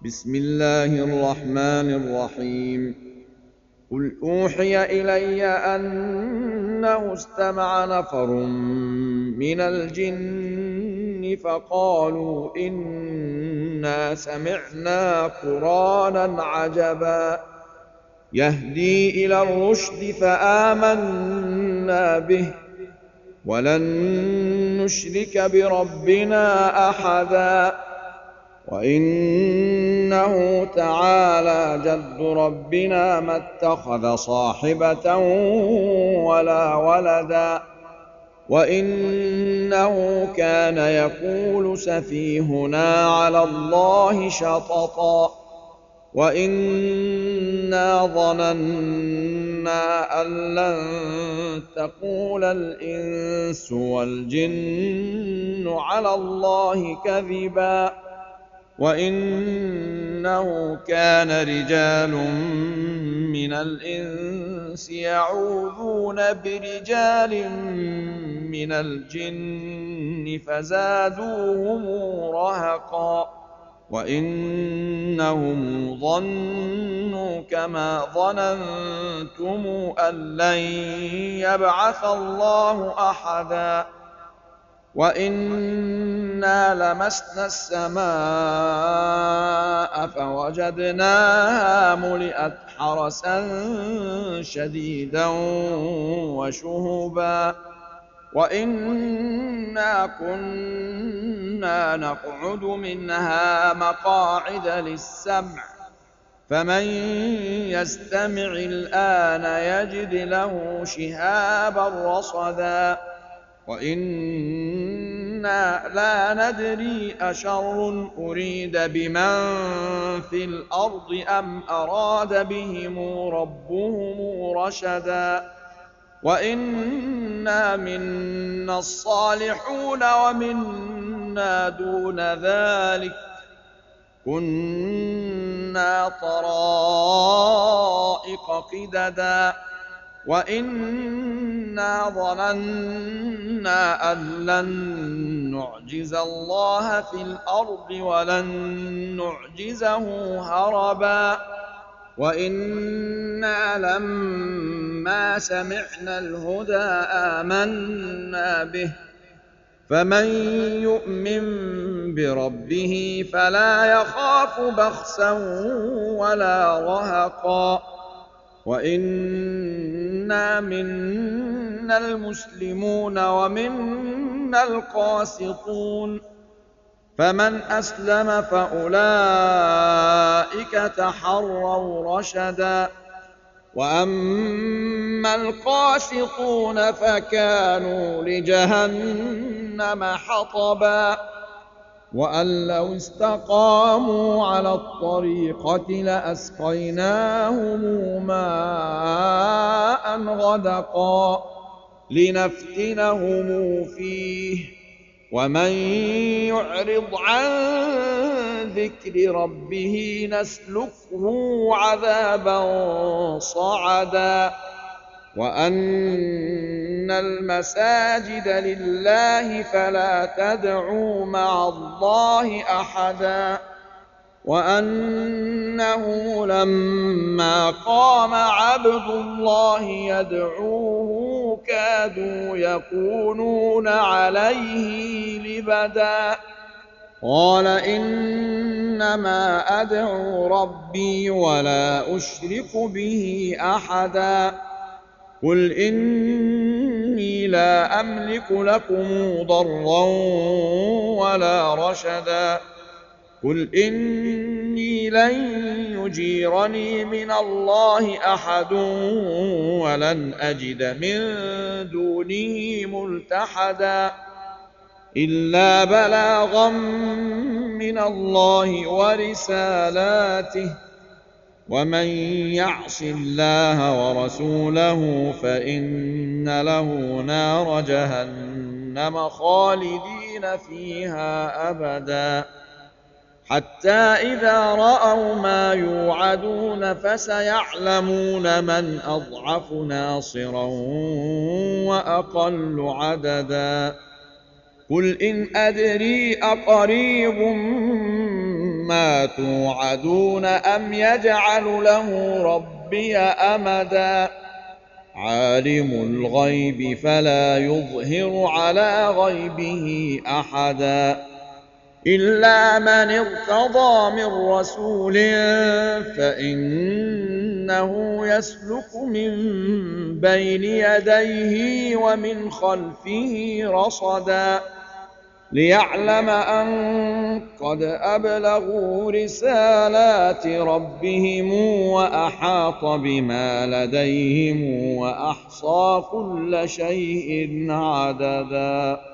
بسم الله الرحمن الرحيم. قل أوحي إلي أنه استمع نفر من الجن فقالوا إنا سمعنا قرآنا عجبا يهدي إلى الرشد فآمنا به ولن نشرك بربنا أحدا وإنه تعالى جد ربنا ما اتخذ صاحبة ولا ولدا وإنه كان يقول سفيهنا على الله شططا وإنا ظننا أن لن تقول الإنس والجن على الله كذبا وإنه كان رجال من الإنس يعوذون برجال من الجن فزادوهم رهقا وإنهم ظنوا كما ظننتم أن لن يبعث الله أحدا وإنا لمسنا السماء فوجدناها ملئت حرسا شديدا وشهبا وإنا كنا نقعد منها مقاعد للسمع فمن يستمع الآن يجد له شهابا رصدا وإنا لا ندري أشر أريد بمن في الأرض أم أراد بهم ربهم رشدا وإنا منا الصالحون ومنا دون ذلك كنا طرائق قددا وإنا ظننا أن لن نعجز الله في الأرض ولن نعجزه هربا وإنا لما سمعنا الهدى آمنا به فمن يؤمن بربه فلا يخاف بخسا ولا رهقا وإنا منا المسلمون ومنا القاسطون فمن أسلم فأولئك تحروا رشدا وأما القاسطون فكانوا لجهنم حطبا وأن لو استقاموا على الطريقة لأسقيناهم ماء غدقا لنفتنهم فيه ومن يعرض عن ذكر ربه نسلكه عذابا صعدا وأن المساجد لله فلا تدعوا مع الله أحدا وأنه لما قام عبد الله يدعوه كادوا يكونون عليه لبدا قال إنما أدعو ربي ولا أشرك به أحدا قل إني لا أملك لكم ضرا ولا رشدا قل إني لن يجيرني من الله أحد ولن أجد من دونه ملتحدا إلا بلاغا من الله ورسالاته ومن يعص الله ورسوله فإن له نار جهنم خالدين فيها أبدا حتى إذا رأوا ما يوعدون فسيعلمون من أضعف ناصرا وأقل عددا قل إن أدري أقريب ما توعدون أم يجعل له ربي أمدا عالم الغيب فلا يظهر على غيبه أحدا إلا من ارتضى من رسول فإنه يسلك من بين يديه ومن خلفه رصدا ليعلم أن قد أبلغوا رسالات ربهم وأحاط بما لديهم وأحصى كل شيء عددا